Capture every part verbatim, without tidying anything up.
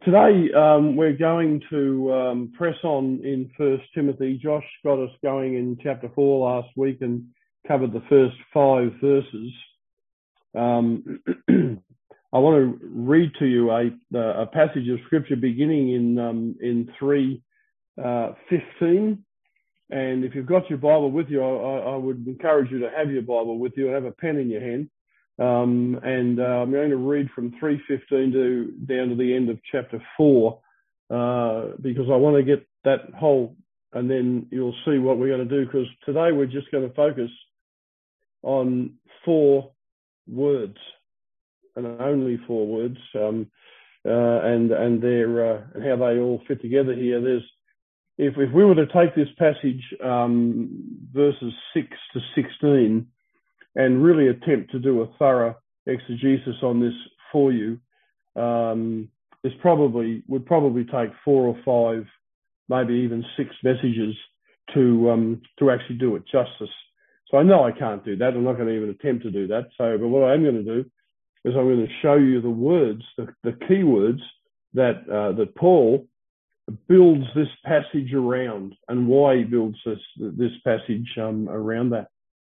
Today, um, we're going to um, press on in First Timothy. Josh got us going in chapter four last week and covered the first five verses. Um, I want to read to you a, a passage of scripture beginning in um, in three fifteen. And if you've got your Bible with you, I, I would encourage you to have your Bible with you and have a pen in your hand. Um, and uh, I'm going to read from three fifteen to down to the end of chapter four, uh, because I want to get that whole, and then you'll see what we're going to do, because today we're just going to focus on four words, and only four words, um, uh, and and their uh, and how they all fit together here. There's if if we were to take this passage, um, verses six to sixteen, and really attempt to do a thorough exegesis on this for you, um, this probably would probably take four or five, maybe even six messages to um, to actually do it justice. So I know I can't do that. I'm not going to even attempt to do that. So, but what I am going to do is I'm going to show you the words, the, the key words that uh, that Paul builds this passage around, and why he builds this this passage um, around that.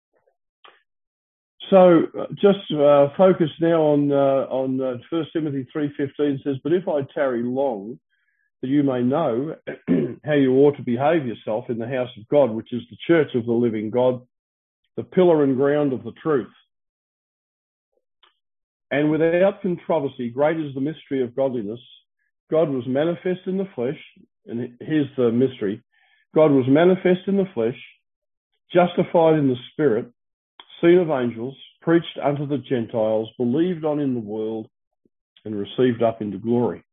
So uh, just uh, focus now on uh, on uh, First Timothy three fifteen says, "But if I tarry long, that you may know how you ought to behave yourself in the house of God, which is the church of the living God, the pillar and ground of the truth. And without controversy, great is the mystery of godliness. God was manifest in the flesh," and here's the mystery: God was manifest in the flesh, justified in the spirit, seen of angels, preached unto the Gentiles, believed on in the world, and received up into glory.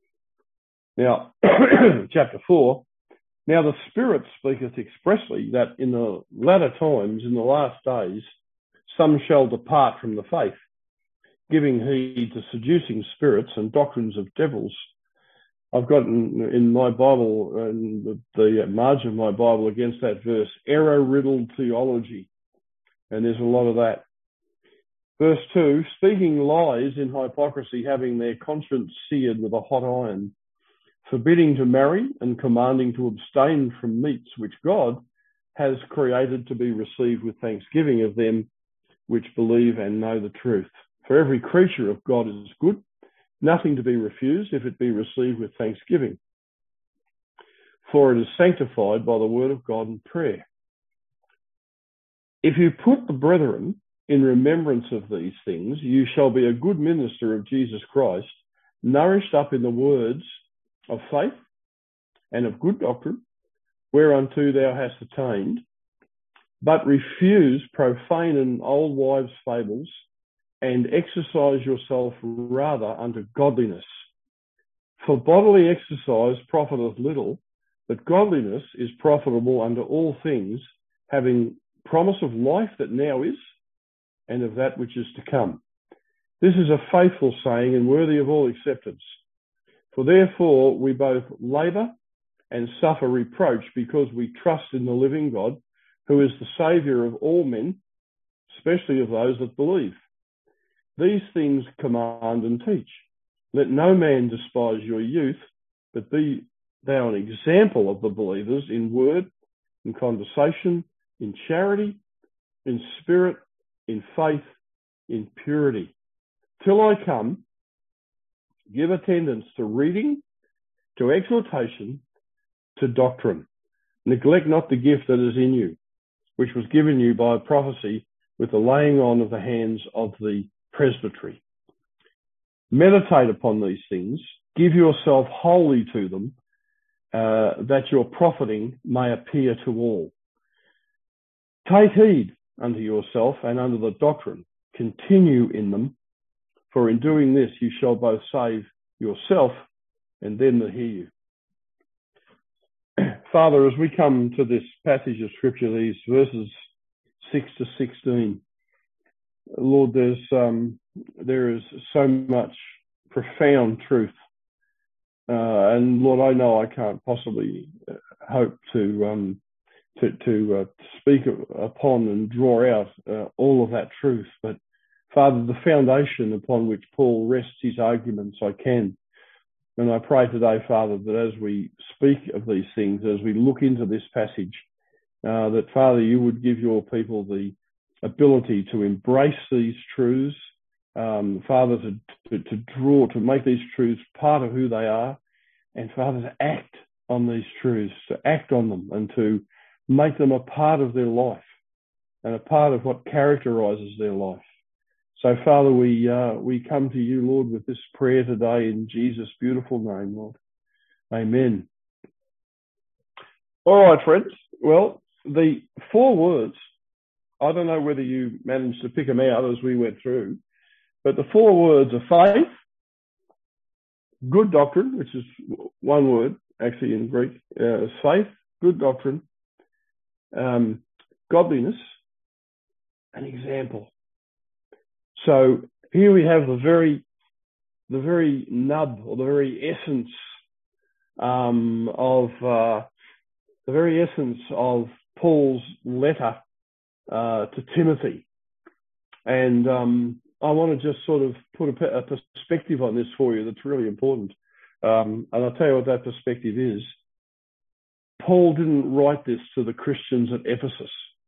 Now, chapter four, "Now the Spirit speaketh expressly that in the latter times, in the last days, some shall depart from the faith, giving heed to seducing spirits and doctrines of devils." I've got in, in my Bible, in the, the margin of my Bible against that verse, error-riddled theology. And there's a lot of that. Verse two, "Speaking lies in hypocrisy, having their conscience seared with a hot iron, forbidding to marry and commanding to abstain from meats which God has created to be received with thanksgiving of them which believe and know the truth. For every creature of God is good, nothing to be refused if it be received with thanksgiving. For it is sanctified by the word of God and prayer. If you put the brethren in remembrance of these things, you shall be a good minister of Jesus Christ, nourished up in the words of faith and of good doctrine, whereunto thou hast attained. But refuse profane and old wives' fables, and exercise yourself rather unto godliness. For bodily exercise profiteth little, but godliness is profitable unto all things, having promise of life that now is, and of that which is to come. This is a faithful saying and worthy of all acceptance. For therefore we both labour and suffer reproach, because we trust in the living God, who is the Saviour of all men, especially of those that believe. These things command and teach. Let no man despise your youth, but be thou an example of the believers in word, in conversation, in charity, in spirit, in faith, in purity. Till I come, give attendance to reading, to exhortation, to doctrine. Neglect not the gift that is in you, which was given you by prophecy with the laying on of the hands of the presbytery. Meditate upon these things, give yourself wholly to them, uh, that your profiting may appear to all. Take heed unto yourself and unto the doctrine, continue in them, for in doing this you shall both save yourself and them that hear you." Father, as we come to this passage of scripture, these verses six to sixteen, Lord, there's um, there is so much profound truth, uh, and Lord, I know I can't possibly hope to um, to, to uh, speak upon and draw out uh, all of that truth, but Father, the foundation upon which Paul rests his arguments, I can. And I pray today, Father, that as we speak of these things, as we look into this passage, uh, that, Father, you would give your people the ability to embrace these truths, um, Father, to, to, to draw, to make these truths part of who they are, and, Father, to act on these truths, to act on them and to make them a part of their life and a part of what characterises their life. So, Father, we uh, we come to you, Lord, with this prayer today in Jesus' beautiful name, Lord. Amen. All right, friends. Well, the four words, I don't know whether you managed to pick them out as we went through, but the four words are faith, good doctrine, which is one word, actually in Greek, uh, faith, good doctrine, um, godliness, and example. So here we have the very, the very nub or the very essence um, of uh, the very essence of Paul's letter uh, to Timothy, and um, I want to just sort of put a, a perspective on this for you that's really important, um, and I'll tell you what that perspective is. Paul didn't write this to the Christians at Ephesus.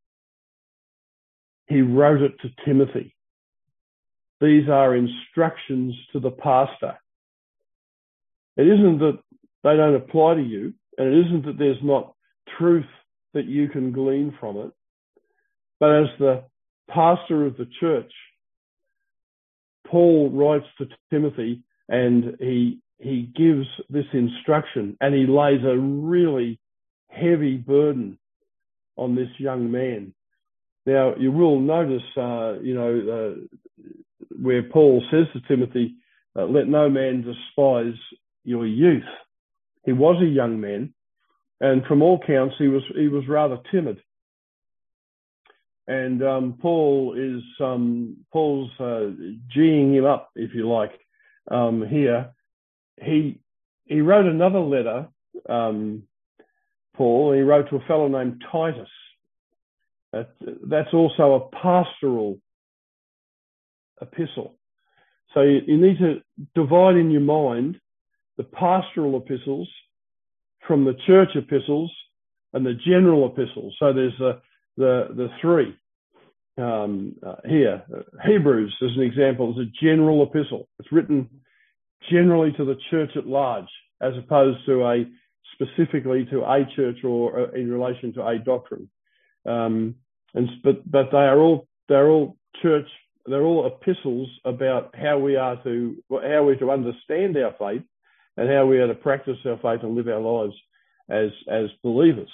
He wrote it to Timothy. These are instructions to the pastor. It isn't that they don't apply to you, and it isn't that there's not truth that you can glean from it, but as the pastor of the church, Paul writes to Timothy and he he gives this instruction, and he lays a really heavy burden on this young man. Now, you will notice, uh, you know, uh, where Paul says to Timothy, uh, let no man despise your youth. He was a young man, and from all counts, he was he was rather timid. And um, Paul is um, Paul's uh, geeing him up, if you like. Um, here, he he wrote another letter. Um, Paul, he wrote to a fellow named Titus. That, that's also a pastoral epistle. So you, you need to divide in your mind the pastoral epistles from the church epistles and the general epistles. So there's the the, the three um, uh, here. Hebrews, as an example, is a general epistle. It's written generally to the church at large, as opposed to a specifically to a church or in relation to a doctrine. Um, and but but they are all they're all church. They're all epistles about how we are to how we're to understand our faith and how we are to practice our faith and live our lives as as believers.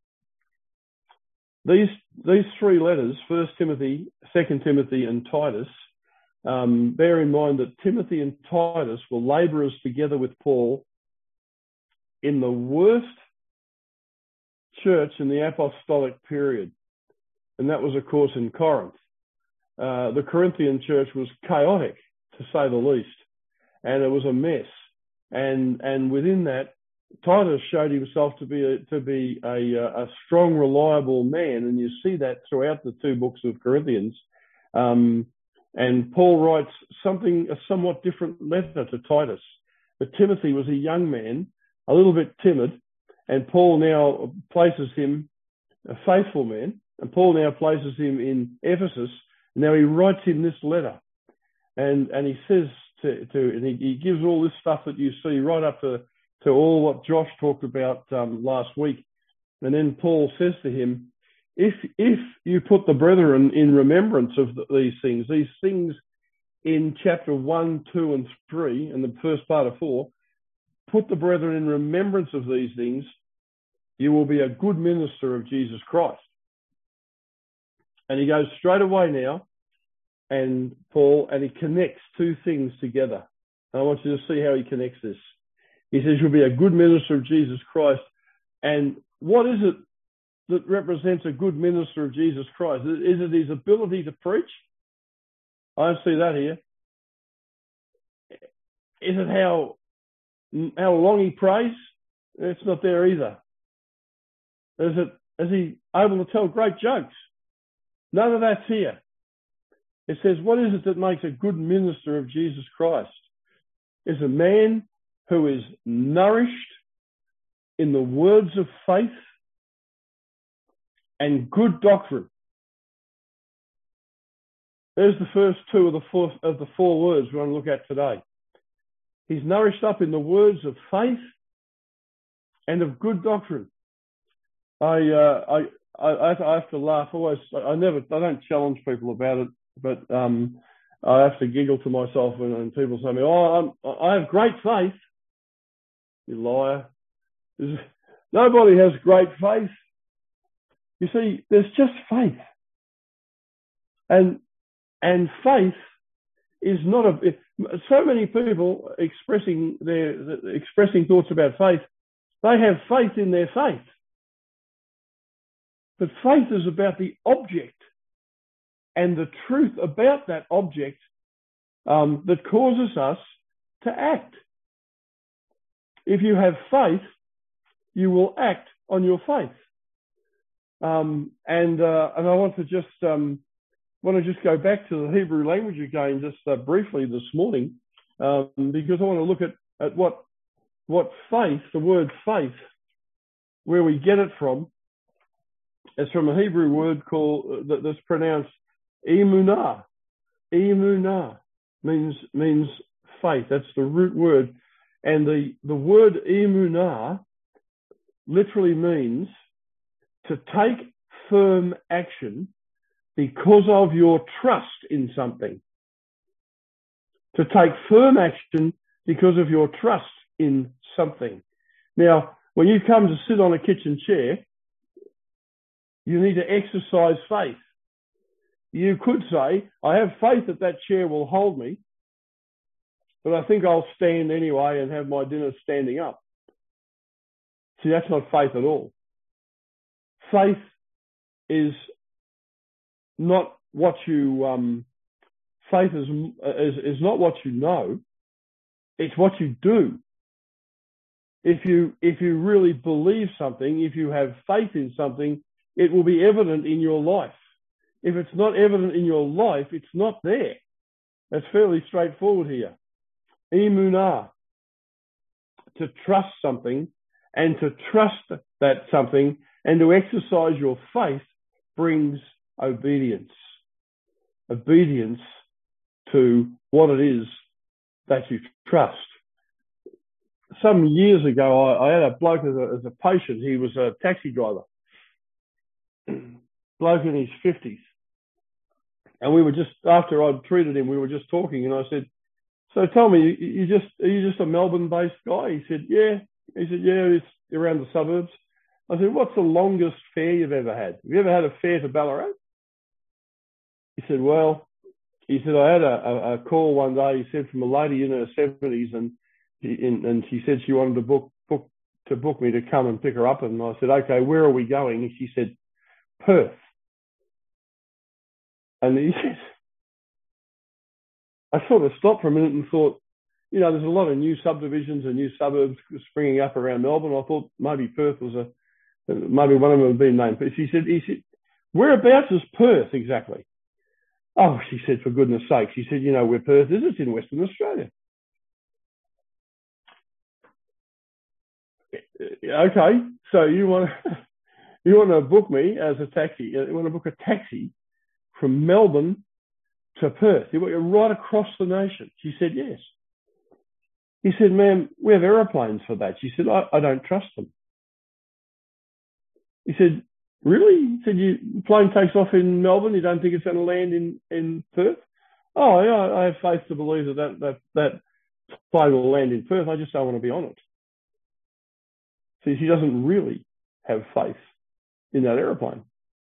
These these three letters, First Timothy, Second Timothy, and Titus, um, bear in mind that Timothy and Titus were labourers together with Paul in the worst church in the apostolic period, and that was, of course, in Corinth. Uh, the Corinthian church was chaotic, to say the least, and it was a mess. And and within that, Titus showed himself to be a, to be a, a strong, reliable man, and you see that throughout the two books of Corinthians. Um, and Paul writes something a somewhat different letter to Titus. But Timothy was a young man, a little bit timid, and Paul now places him a faithful man, and Paul now places him in Ephesus. Now he writes him this letter, and and he says to, to and he, he gives all this stuff that you see right up to, to all what Josh talked about um, last week. And then Paul says to him, if if you put the brethren in remembrance of the, these things, these things in chapter one, two, and three, and the first part of four, put the brethren in remembrance of these things, you will be a good minister of Jesus Christ. And he goes straight away now, and Paul, and he connects two things together. And I want you to see how he connects this. He says, you'll be a good minister of Jesus Christ. And what is it that represents a good minister of Jesus Christ? Is it his ability to preach? I don't see that here. Is it how, how long he prays? It's not there either. Is it, is he able to tell great jokes? None of that's here. It says, what is it that makes a good minister of Jesus Christ? Is a man who is nourished in the words of faith and good doctrine. There's the first two of the four, of the four words we're going to look at today. He's nourished up in the words of faith and of good doctrine. I, uh, I, I, I have to laugh always. I never, I don't challenge people about it, but um, I have to giggle to myself when, when people say to me, "Oh, I'm, I have great faith." You liar! There's, nobody has great faith. You see, there's just faith, and and faith is not a. So many people expressing their expressing thoughts about faith, they have faith in their faith. But faith is about the object and the truth about that object um, that causes us to act. If you have faith, you will act on your faith. Um, and uh, and I want to just um, want to just go back to the Hebrew language again, just uh, briefly this morning, um, because I want to look at, at what what faith, the word faith, where we get it from. It's from a Hebrew word called uh, that's pronounced emunah. Emunah means means faith. That's the root word, and the the word emunah literally means to take firm action because of your trust in something. To take firm action because of your trust in something. Now, when you come to sit on a kitchen chair, you need to exercise faith. You could say, I have faith that that chair will hold me, but I think I'll stand anyway and have my dinner standing up. See, that's not faith at all. Faith is not what you, um, faith is, is, is not what you know, it's what you do. If you, if you really believe something, if you have faith in something, it will be evident in your life. If it's not evident in your life, it's not there. That's fairly straightforward here. Emunah, to trust something, and to trust that something and to exercise your faith brings obedience. Obedience to what it is that you trust. Some years ago, I, I had a bloke as a, as a patient. He was a taxi driver. Bloke in his fifties. And we were just, after I'd treated him, we were just talking, and I said, so tell me, you, you just, are you just a Melbourne-based guy? He said, yeah. He said, yeah, it's around the suburbs. I said, what's the longest fare you've ever had? Have you ever had a fare to Ballarat? He said, well, he said, I had a, a, a call one day, he said, from a lady in her seventies, and he, and, and she said she wanted to book, book to book me to come and pick her up. And I said, okay, where are we going? And she said, Perth. And he said, I sort of stopped for a minute and thought, you know, there's a lot of new subdivisions and new suburbs springing up around Melbourne. I thought maybe Perth was a, maybe one of them had been named. But she said, he said, whereabouts is Perth exactly? Oh, she said, for goodness sake. She said, you know where Perth is? It's in Western Australia. Okay, so you want to, you want to book me as a taxi? You want to book a taxi from Melbourne to Perth? You want to right across the nation? She said, yes. He said, ma'am, we have aeroplanes for that. She said, I, I don't trust them. He said, really? He said, you, the plane takes off in Melbourne, you don't think it's going to land in, in Perth? Oh, yeah, I have faith to believe that that, that that plane will land in Perth. I just don't want to be on it. See, she doesn't really have faith in that aeroplane.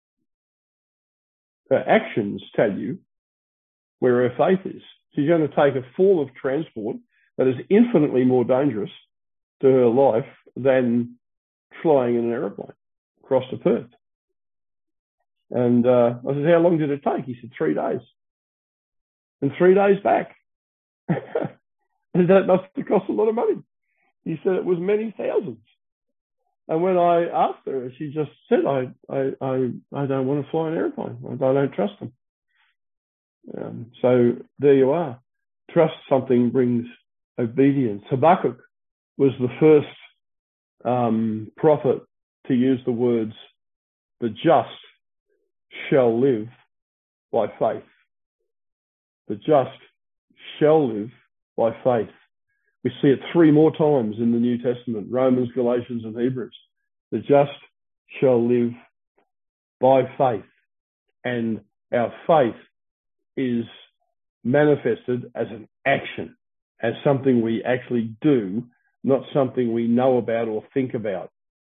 Her actions tell you where her faith is. She's going to take a form of transport that is infinitely more dangerous to her life than flying in an aeroplane across to Perth. And uh, I said, how long did it take? He said, three days. And three days back. And that must have cost a lot of money. He said it was many thousands. And when I asked her, she just said, I I, I, I don't want to fly an aeroplane. I don't trust them. Um, so there you are. Trust something brings obedience. Habakkuk was the first um, prophet to use the words, "The just shall live by faith." The just shall live by faith. We see it three more times in the New Testament, Romans, Galatians, and Hebrews. The just shall live by faith. And our faith is manifested as an action, as something we actually do, not something we know about or think about.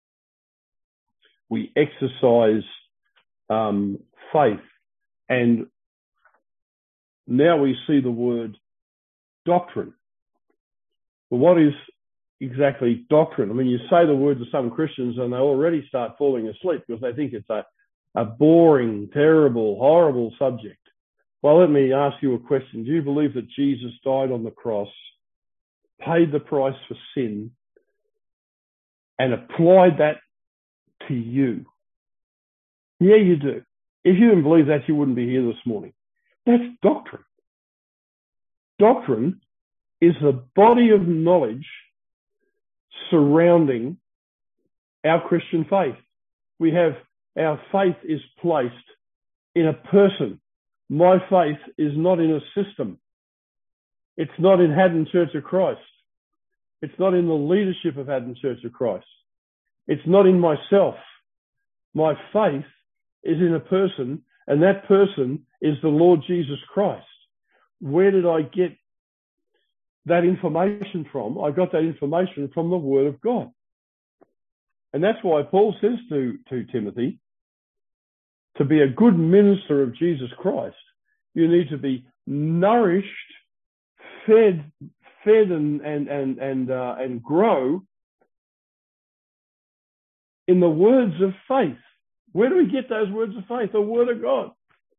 We exercise um, faith. And now we see the word doctrine. Well, what is exactly doctrine? I mean, you say the word to some Christians and they already start falling asleep because they think it's a, a boring, terrible, horrible subject. Well, let me ask you a question. Do you believe that Jesus died on the cross, paid the price for sin, and applied that to you? Yeah, you do. If you didn't believe that, you wouldn't be here this morning. That's doctrine. Doctrine is the body of knowledge surrounding our Christian faith. We have, our faith is placed in a person. My faith is not in a system. It's not in Haddon Church of Christ. It's not in the leadership of Haddon Church of Christ. It's not in myself. My faith is in a person, and that person is the Lord Jesus Christ. Where did I get that information from? I got that information from the Word of God. And that's why Paul says to, to Timothy, to be a good minister of Jesus Christ, you need to be nourished, fed, fed and and and and uh, and grow in the words of faith. Where do we get those words of faith? The Word of God.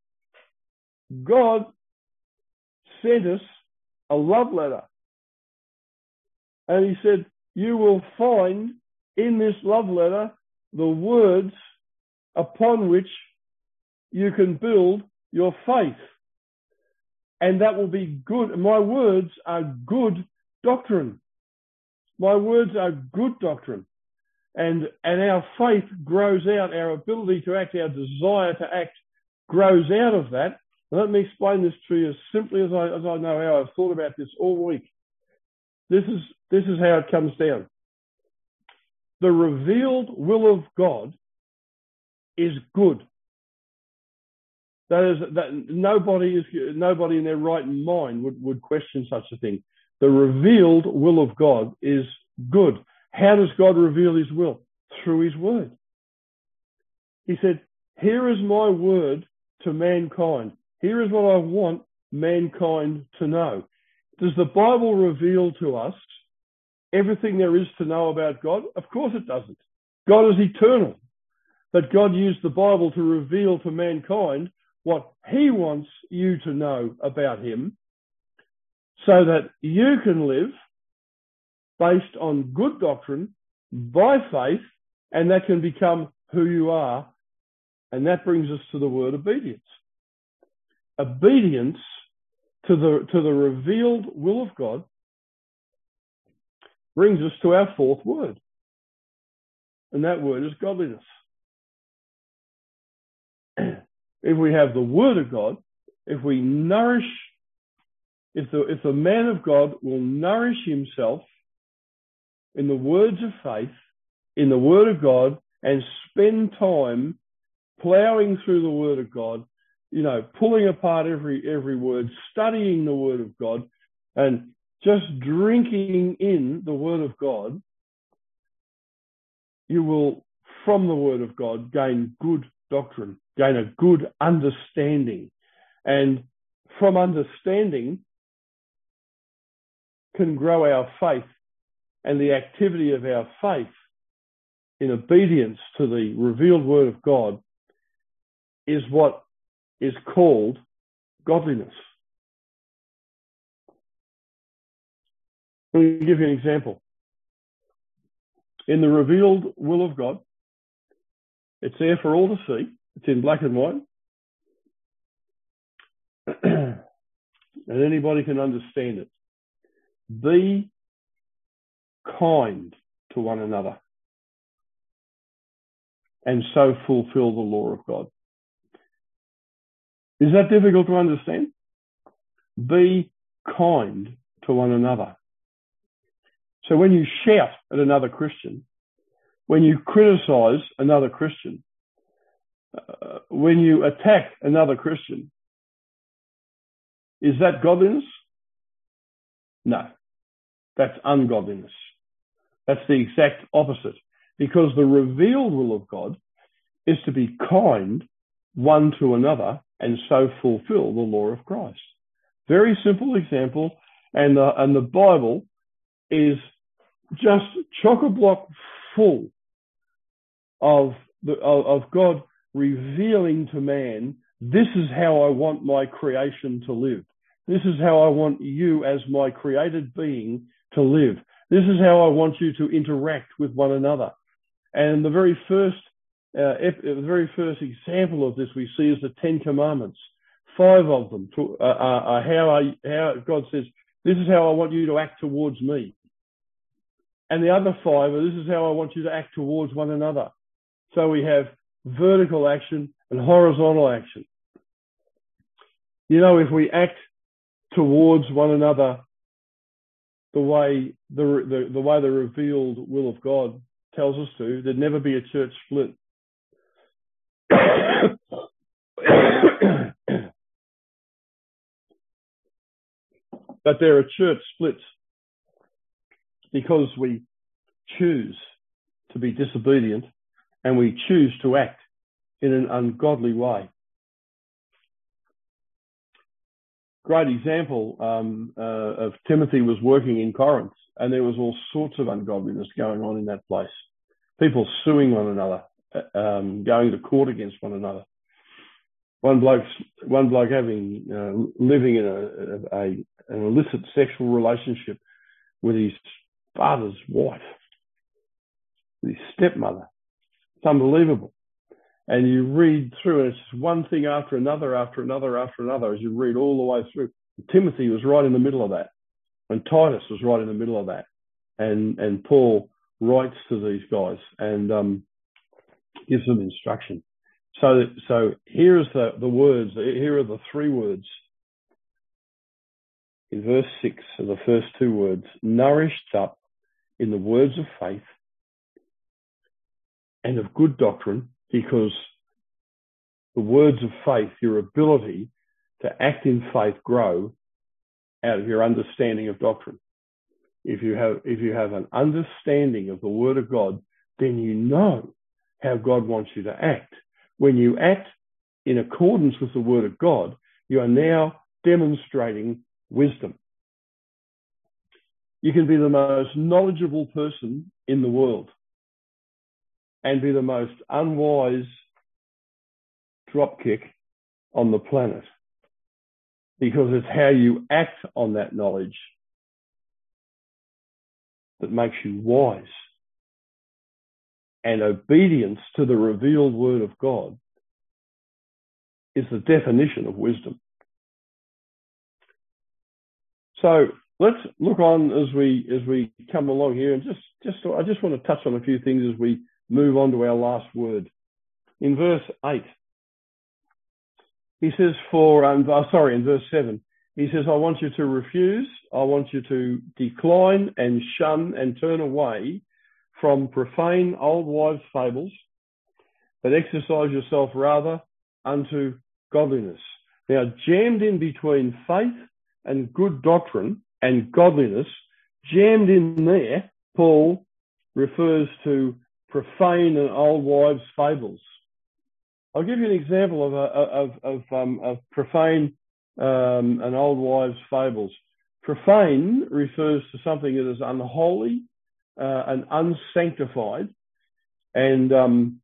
God sent us a love letter. And he said, you will find in this love letter the words upon which you can build your faith. And that will be good. My words are good doctrine. My words are good doctrine. And, and our faith grows out, our ability to act, our desire to act grows out of that. And let me explain this to you as simply as I, as I know how I've thought about this all week. This is, this is how it comes down. The revealed will of God is good. That is, that nobody is, nobody in their right mind would, would question such a thing. The revealed will of God is good. How does God reveal his will? Through his word. He said, here is my word to mankind. Here is what I want mankind to know. Does the Bible reveal to us everything there is to know about God? Of course it doesn't. God is eternal. But God used the Bible to reveal to mankind what he wants you to know about him so that you can live based on good doctrine by faith, and that can become who you are. And that brings us to the word obedience. Obedience to the, to the revealed will of God brings us to our fourth word. And that word is godliness. If we have the word of God, if we nourish, if the, if the man of God will nourish himself in the words of faith, in the word of God, and spend time plowing through the word of God, you know, pulling apart every, every word, studying the word of God, and just drinking in the word of God, you will, from the word of God, gain good doctrine, gain a good understanding. And from understanding can grow our faith, and the activity of our faith in obedience to the revealed word of God is what is called godliness. Let me give you an example. In the revealed will of God, it's there for all to see. It's in black and white. And anybody can understand it. Be kind to one another, and so fulfill the law of God. Is that difficult to understand? Be kind to one another. So when you shout at another Christian, when you criticize another Christian, uh, when you attack another Christian, is that godliness? No, that's ungodliness. That's the exact opposite, because the revealed will of God is to be kind one to another and so fulfill the law of Christ. Very simple example, and the, and the Bible is just chock-a-block full of, the, of, of God revealing to man, this is how I want my creation to live. This is how I want you as my created being to live. This is how I want you to interact with one another. And the very first, uh, the very first example of this we see is the Ten Commandments. Five of them to, uh, are how, I, how God says, this is how I want you to act towards me. And the other five are, this is how I want you to act towards one another. So we have vertical action and horizontal action. You know, if we act towards one another the way the, the, the way the revealed will of God tells us to, there'd never be a church split. But there are church splits because we choose to be disobedient and we choose to act in an ungodly way. Great example um, uh, of Timothy was working in Corinth, and there was all sorts of ungodliness going on in that place. People suing one another, um, going to court against one another. One bloke, one bloke having uh, living in a, a, an illicit sexual relationship with his father's wife, with his stepmother. It's unbelievable. And you read through, and it's just one thing after another, after another, after another, as you read all the way through. Timothy was right in the middle of that, and Titus was right in the middle of that. And and Paul writes to these guys and um, gives them instruction. So so here's the, the words, here are the three words. In verse six are the first two words, nourished up in the words of faith and of good doctrine, because the words of faith, your ability to act in faith, grow out of your understanding of doctrine. If you have, if you have an understanding of the Word of God, then you know how God wants you to act. When you act in accordance with the Word of God, you are now demonstrating wisdom. You can be the most knowledgeable person in the world and be the most unwise dropkick on the planet, because it's how you act on that knowledge that makes you wise. And obedience to the revealed word of God is the definition of wisdom. So let's look on as we as we come along here, and just just I just want to touch on a few things as we move on to our last word. In verse eight, he says, for, um, oh, sorry, in verse seven, he says, I want you to refuse, I want you to decline and shun and turn away from profane old wives' fables, but exercise yourself rather unto godliness. Now, jammed in between faith and good doctrine and godliness, jammed in there, Paul refers to profane and old wives' fables. I'll give you an example of a, of of, um, of profane um, and old wives' fables. Profane refers to something that is unholy uh, and unsanctified, and um,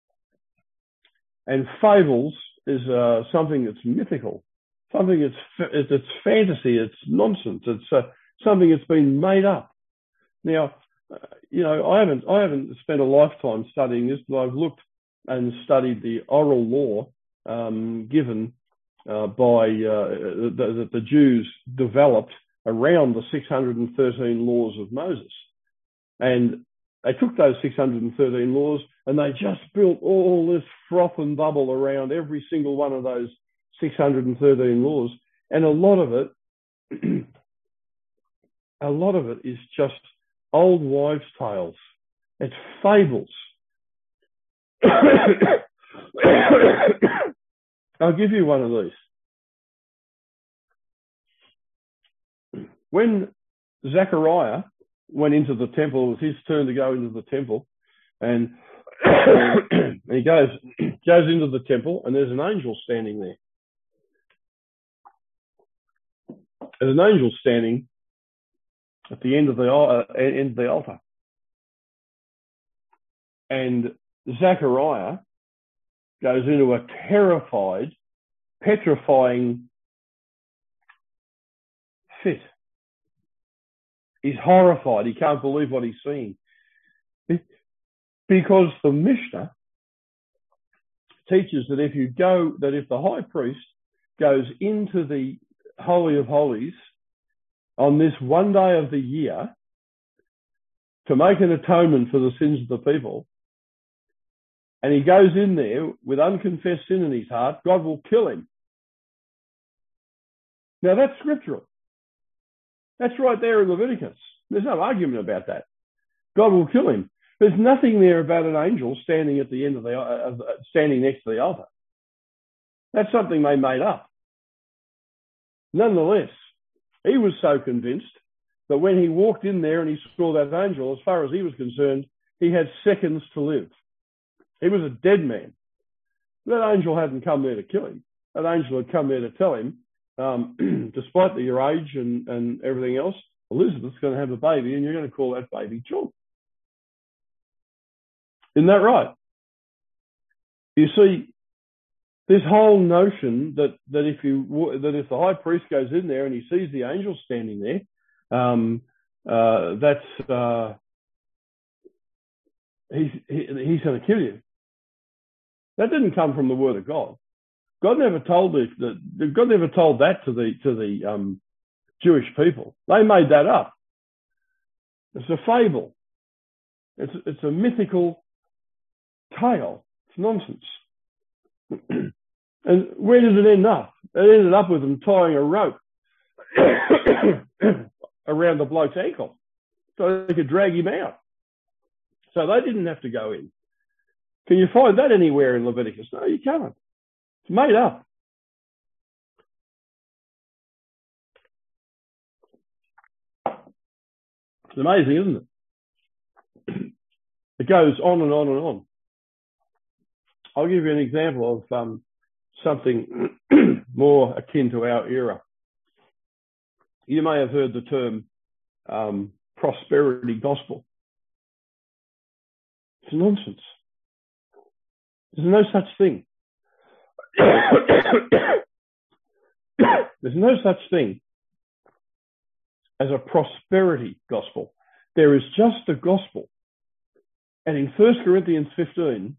and fables is uh, something that's mythical, something that's it's fantasy, it's nonsense, it's uh, something that's been made up. Now, uh, you know, I haven't I haven't spent a lifetime studying this, but I've looked and studied the oral law um, given uh, by uh, that the Jews developed around the six hundred thirteen laws of Moses. And they took those six hundred thirteen laws and they just built all this froth and bubble around every single one of those six hundred thirteen laws. And a lot of it, a lot of it is just old wives' tales. It's fables. I'll give you one of these. When Zechariah went into the temple, it was his turn to go into the temple, and he goes goes into the temple, and there's an angel standing there. There's an angel standing at the end of the uh, end of the altar, and Zechariah goes into a terrified, petrifying fit. He's horrified. He can't believe what he's seeing. Because the Mishnah teaches that if you go, that if the high priest goes into the Holy of Holies on this one day of the year to make an atonement for the sins of the people, and he goes in there with unconfessed sin in his heart, God will kill him. Now that's scriptural. That's right there in Leviticus. There's no argument about that. God will kill him. There's nothing there about an angel standing at the end of the, uh, standing next to the altar. That's something they made up. Nonetheless, he was so convinced that when he walked in there and he saw that angel, as far as he was concerned, he had seconds to live. He was a dead man. That angel hadn't come there to kill him. That angel had come there to tell him, um, despite your age and, and everything else, Elizabeth's going to have a baby and you're going to call that baby John. Isn't that right? You see, this whole notion that, that if you that if the high priest goes in there and he sees the angel standing there, um, uh, that's uh, he's he, he's going to kill you. That didn't come from the Word of God. God never told this. That, God never told that to the to the um, Jewish people. They made that up. It's a fable. It's it's a mythical tale. It's nonsense. And where did it end up? It ended up with them tying a rope around the bloke's ankle so they could drag him out. So they didn't have to go in. Can you find that anywhere in Leviticus? No, you can't. It's made up. It's amazing, isn't it? It goes on and on and on. I'll give you an example of um, something more akin to our era. You may have heard the term um, prosperity gospel. It's nonsense. There's no such thing. There's no such thing as a prosperity gospel. There is just a gospel. And in First Corinthians fifteen,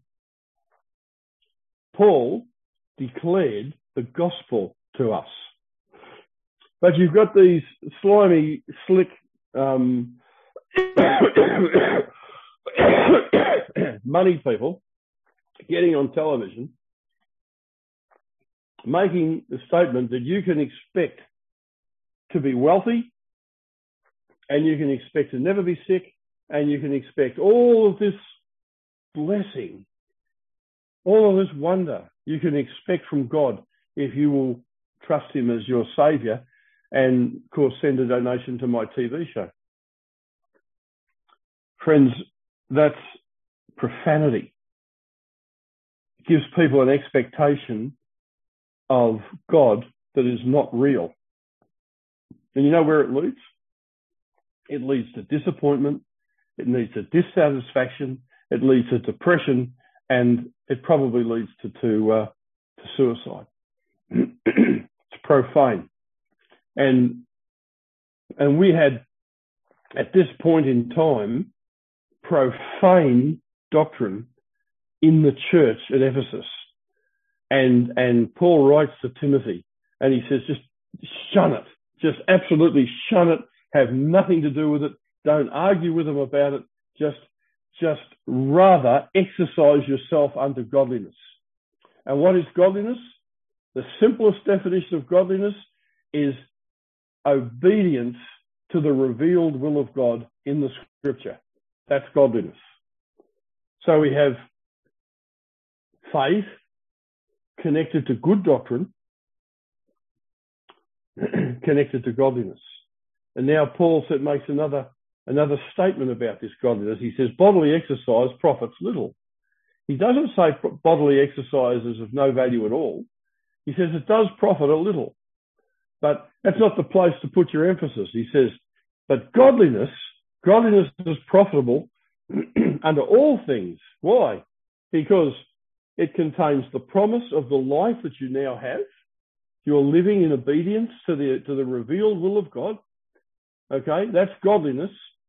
Paul declared the gospel to us. But you've got these slimy, slick, um, money people getting on television, making the statement that you can expect to be wealthy and you can expect to never be sick and you can expect all of this blessing, all of this wonder you can expect from God if you will trust him as your saviour and, of course, send a donation to my T V show. Friends, that's profanity. It gives people an expectation of God that is not real. And you know where it leads? It leads to disappointment. It leads to dissatisfaction. It leads to depression. And it probably leads to, to, uh, to suicide. It's profane. And, and we had, at this point in time, profane doctrine in the church at Ephesus. And, and Paul writes to Timothy and he says, just shun it. Just absolutely shun it. Have nothing to do with it. Don't argue with them about it. Just, just rather exercise yourself unto godliness. And what is godliness? The simplest definition of godliness is obedience to the revealed will of God in the scripture. That's godliness. So we have faith connected to good doctrine, connected to godliness. And now Paul said, makes another, another statement about this godliness. He says, bodily exercise profits little. He doesn't say bodily exercise is of no value at all. He says it does profit a little. But that's not the place to put your emphasis. He says, but godliness, godliness is profitable under all things. Why? Because it contains the promise of the life that you now have. You're living in obedience to the, to the revealed will of God. Okay, that's godliness.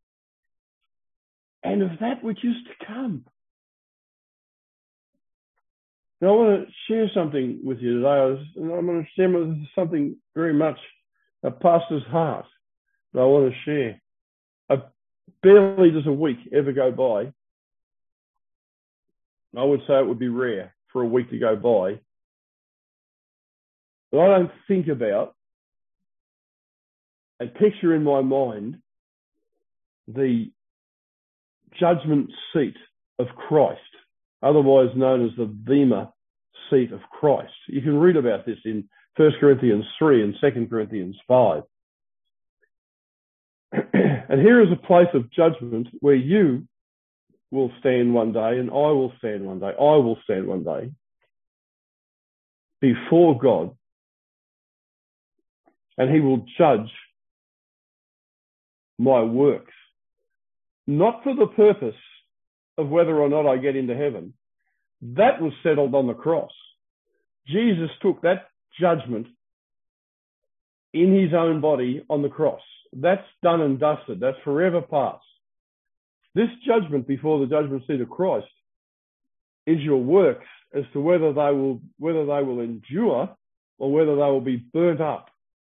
And of that which is to come. Now, I want to share something with you today. I was, and I'm going to share something very much a pastor's heart that I want to share. I, barely does a week ever go by. I would say it would be rare for a week to go by. But I don't think about and picture in my mind the judgment seat of Christ, otherwise known as the Bema seat of Christ. You can read about this in First Corinthians three and Second Corinthians five. And here is a place of judgment where you will stand one day and I will stand one day. I will stand one day before God, and he will judge my works, not for the purpose of whether or not I get into heaven. That was settled on the cross. Jesus took that judgment in his own body on the cross. That's done and dusted. That's forever past. This judgment before the judgment seat of Christ is your works as to whether they will, whether they will endure or whether they will be burnt up.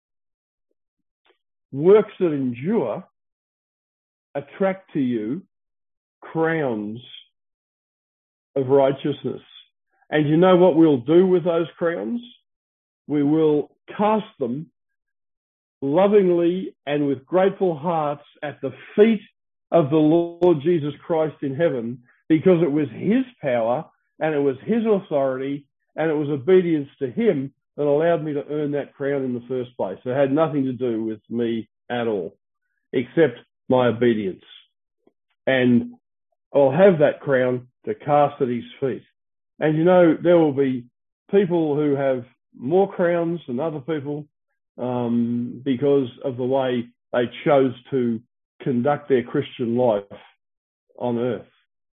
Works that endure attract to you crowns of righteousness. And you know what we'll do with those crowns? We will cast them lovingly and with grateful hearts at the feet of the Lord Jesus Christ in heaven, because it was his power and it was his authority and it was obedience to him that allowed me to earn that crown in the first place. It had nothing to do with me at all, except my obedience. And I'll have that crown to cast at his feet. And you know, there will be people who have more crowns than other people um, because of the way they chose to conduct their Christian life on earth.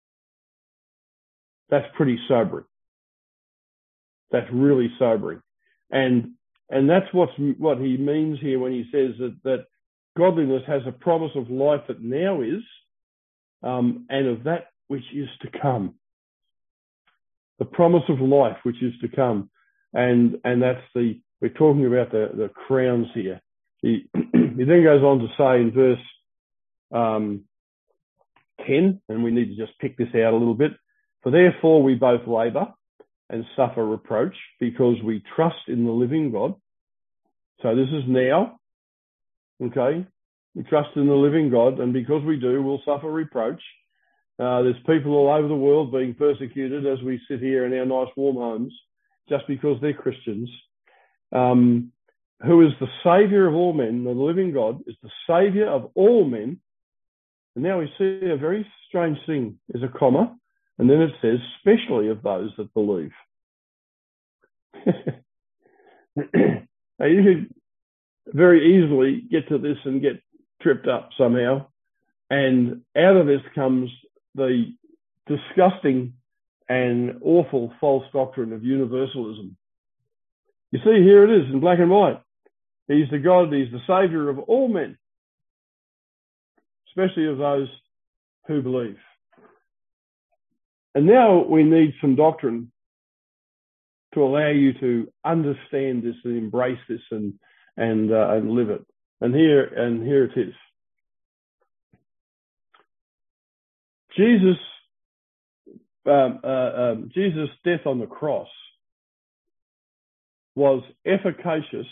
That's pretty sobering. That's really sobering. And and that's what's, what he means here when he says that, that godliness has a promise of life that now is, um, and of that which is to come. The promise of life which is to come. And and that's the, we're talking about the, the crowns here. He, he then goes on to say in verse um, ten, and we need to just pick this out a little bit. For therefore we both labour and suffer reproach because we trust in the living God. So this is now, okay? We trust in the living God, and because we do, we'll suffer reproach. Uh, there's people all over the world being persecuted as we sit here in our nice warm homes just because they're Christians. Um, who is the Saviour of all men, the living God, is the Saviour of all men. And now we see a very strange thing. There's a comma, and then it says, especially of those that believe. Now you could very easily get to this and get tripped up somehow. And out of this comes the disgusting and awful false doctrine of universalism. You see, here it is in black and white. He's the God, he's the Saviour of all men, especially of those who believe. And now we need some doctrine to allow you to understand this and embrace this and and uh, and live it. And here and here it is. Jesus, um, uh, um, Jesus' death on the cross was efficacious,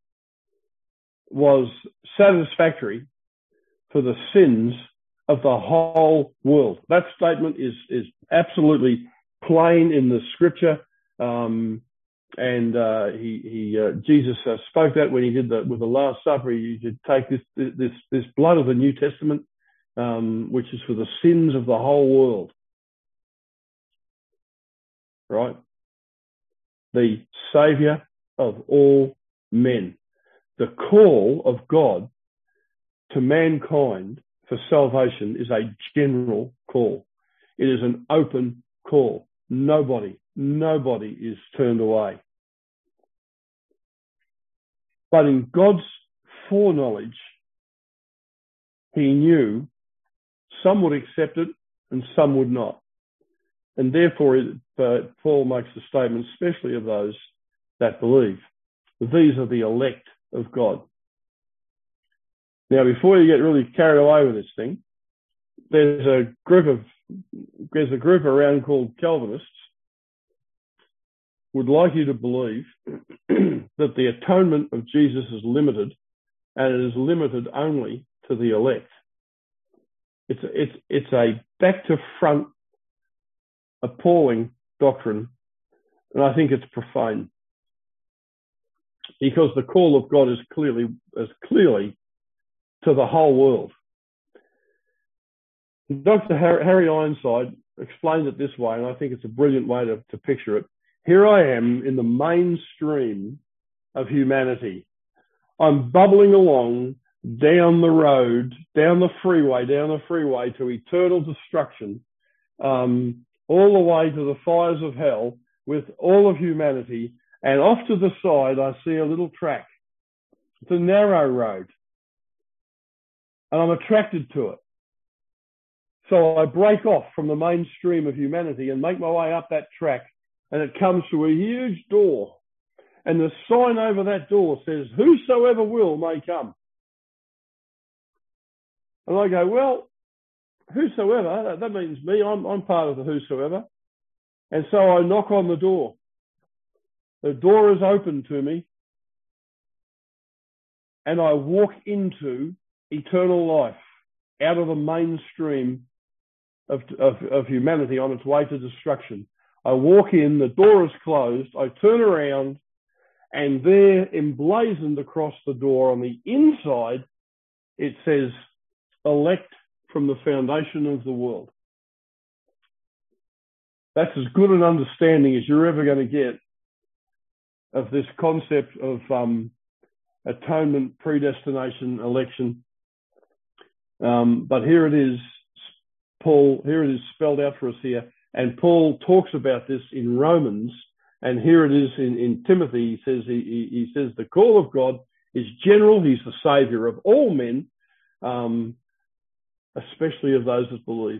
was satisfactory for the sins of the whole world. That statement is is absolutely plain in the scripture, um, and uh, he he uh, Jesus uh, spoke that when he did the with the Last Supper. He said, "Take this this this blood of the New Testament, um, which is for the sins of the whole world." Right, the Saviour of all men. The call of God to mankind for salvation is a general call. It is an open call. Nobody, nobody is turned away. But in God's foreknowledge, he knew some would accept it and some would not. And therefore, it, uh, Paul makes the statement, especially of those that believe. These are the elect of God. Now, before you get really carried away with this thing, there's a group of there's a group around called Calvinists would like you to believe that the atonement of Jesus is limited, and it is limited only to the elect. It's a, it's it's a back to front appalling doctrine, and I think it's profane, because the call of God is clearly is clearly to the whole world. Doctor Harry Ironside explained it this way, and I think it's a brilliant way to, to picture it. Here I am in the mainstream of humanity. I'm bubbling along down the road, down the freeway, down the freeway to eternal destruction, um, all the way to the fires of hell with all of humanity. And off to the side, I see a little track. It's a narrow road, and I'm attracted to it. So I break off from the mainstream of humanity and make my way up that track, and it comes to a huge door. And the sign over that door says, "Whosoever will may come." And I go, well, whosoever, that means me. I'm, I'm part of the whosoever. And so I knock on the door. The door is open to me, and I walk into eternal life out of the mainstream of, of, of humanity on its way to destruction. I walk in, the door is closed, I turn around, and there, emblazoned across the door on the inside, it says, "Elect from the foundation of the world." That's as good an understanding as you're ever going to get of this concept of um, atonement, predestination, election. Um, but here it is, Paul, here it is spelled out for us here. And Paul talks about this in Romans, and here it is in, in Timothy. He says, he, he says the call of God is general. He's the Saviour of all men, um, especially of those that believe.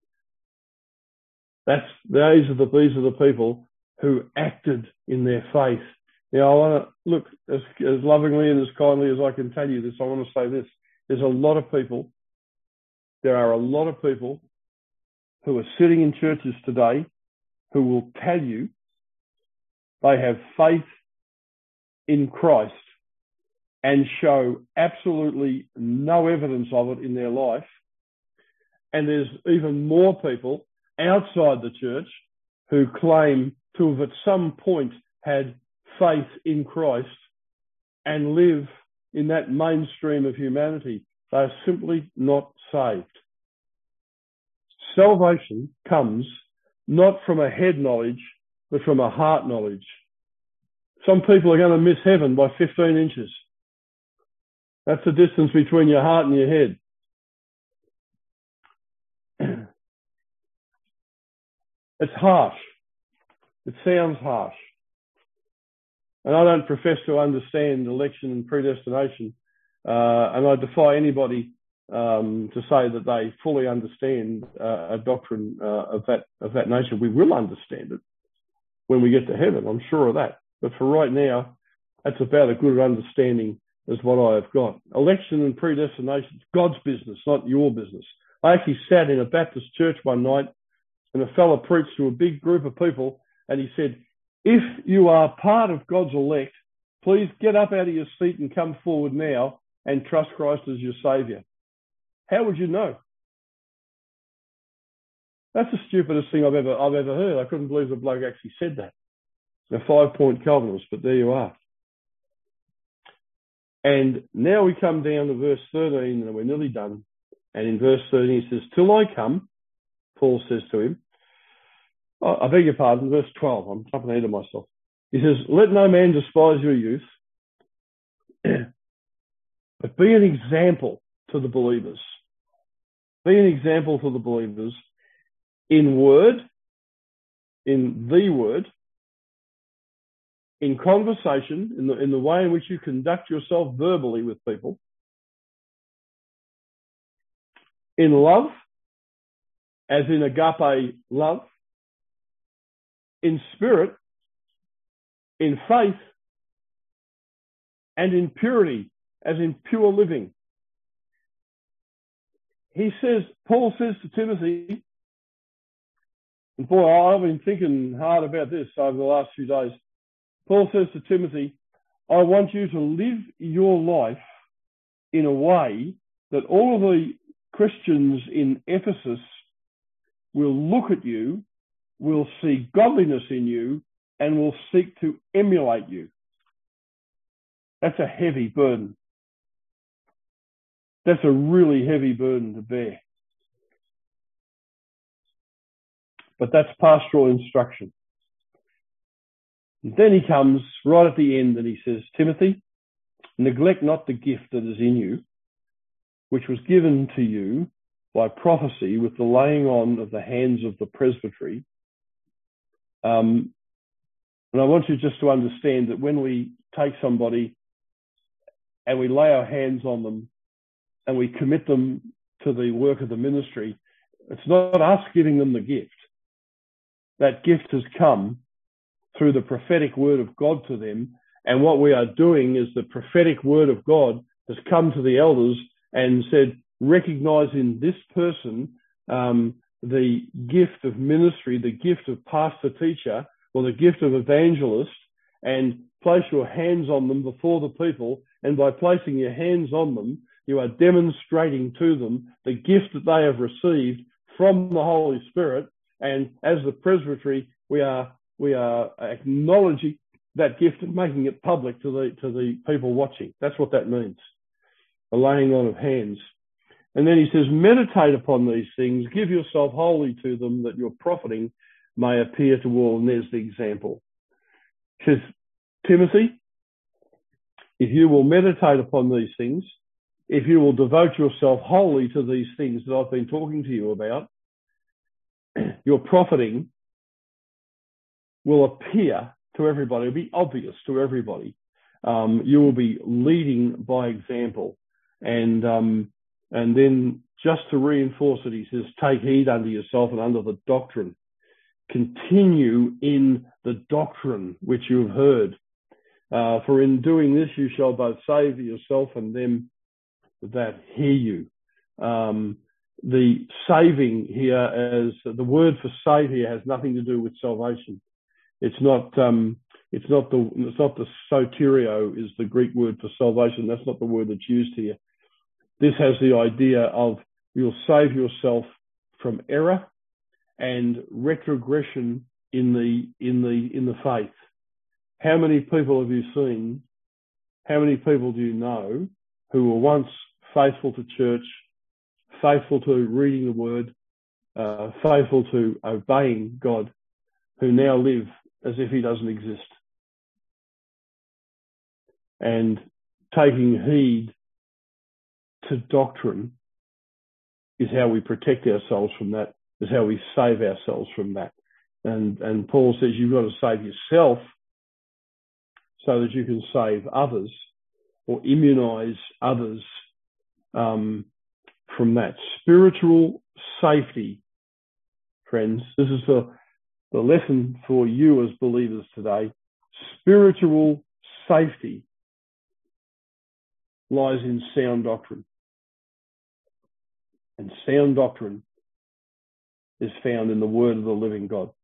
That's these are the these are the people who acted in their faith. Now, I want to look as, as lovingly and as kindly as I can tell you this. I want to say this: there's a lot of people. There are a lot of people who are sitting in churches today who will tell you they have faith in Christ and show absolutely no evidence of it in their life. And there's even more people outside the church who claim to have at some point had faith in Christ and live in that mainstream of humanity. They are simply not saved. Salvation comes not from a head knowledge, but from a heart knowledge. Some people are going to miss heaven by fifteen inches. That's the distance between your heart and your head. It's harsh. It sounds harsh. And I don't profess to understand election and predestination. Uh, and I defy anybody um, to say that they fully understand uh, a doctrine uh, of that of that nature. We will understand it when we get to heaven, I'm sure of that. But for right now, that's about as good an understanding as what I have got. Election and predestination is God's business, not your business. I actually sat in a Baptist church one night and a fella preached to a big group of people and he said, if you are part of God's elect, please get up out of your seat and come forward now and trust Christ as your saviour. How would you know? That's the stupidest thing I've ever I've ever heard. I couldn't believe the bloke actually said that. A five-point Calvinist, but there you are. And now we come down to verse thirteen, and we're nearly done. And in verse thirteen, he says, till I come, Paul says to him, oh, I beg your pardon, verse twelve, I'm jumping ahead of myself. He says, let no man despise your youth, but be an example to the believers. Be an example to the believers in word, in the word, in conversation, in the, in the way in which you conduct yourself verbally with people, in love, as in agape love, in spirit, in faith, and in purity, as in pure living. He says, Paul says to Timothy, and boy, I've been thinking hard about this over the last few days. Paul says to Timothy, I want you to live your life in a way that all of the Christians in Ephesus will look at you, will see godliness in you, and will seek to emulate you. That's a heavy burden. That's a really heavy burden to bear. But that's pastoral instruction. And then he comes right at the end and he says, Timothy, neglect not the gift that is in you, which was given to you by prophecy with the laying on of the hands of the presbytery. Um, and I want you just to understand that when we take somebody and we lay our hands on them and we commit them to the work of the ministry, it's not us giving them the gift. That gift has come through the prophetic word of God to them. And what we are doing is the prophetic word of God has come to the elders and said, recognize in this person um, the gift of ministry, the gift of pastor teacher, or the gift of evangelist, and place your hands on them before the people. And by placing your hands on them, you are demonstrating to them the gift that they have received from the Holy Spirit. And as the presbytery, we are we are acknowledging that gift and making it public to the to the people watching. That's what that means, a laying on of hands. And then he says, meditate upon these things, give yourself wholly to them, that your profiting may appear to all. And there's the example. He says, Timothy, if you will meditate upon these things, if you will devote yourself wholly to these things that I've been talking to you about, your profiting will appear to everybody. It'll be obvious to everybody. Um, you will be leading by example. And um, and then just to reinforce it, he says, take heed unto yourself and unto the doctrine. Continue in the doctrine which you have heard. Uh, for in doing this, you shall both save yourself and them that hear you. Um, the saving here, as the word for save here, has nothing to do with salvation. It's not. Um, it's not the. It's not the soterio is the Greek word for salvation. That's not the word that's used here. This has the idea of you'll save yourself from error and retrogression in the in the in the faith. How many people have you seen? How many people do you know who were once faithful to church, faithful to reading the word, uh, faithful to obeying God, who now live as if he doesn't exist? And taking heed to doctrine is how we protect ourselves from that, is how we save ourselves from that. And, and Paul says you've got to save yourself so that you can save others or immunize others um, from that. Spiritual safety, friends. This is the, the lesson for you as believers today. Spiritual safety lies in sound doctrine. And sound doctrine is found in the word of the living God.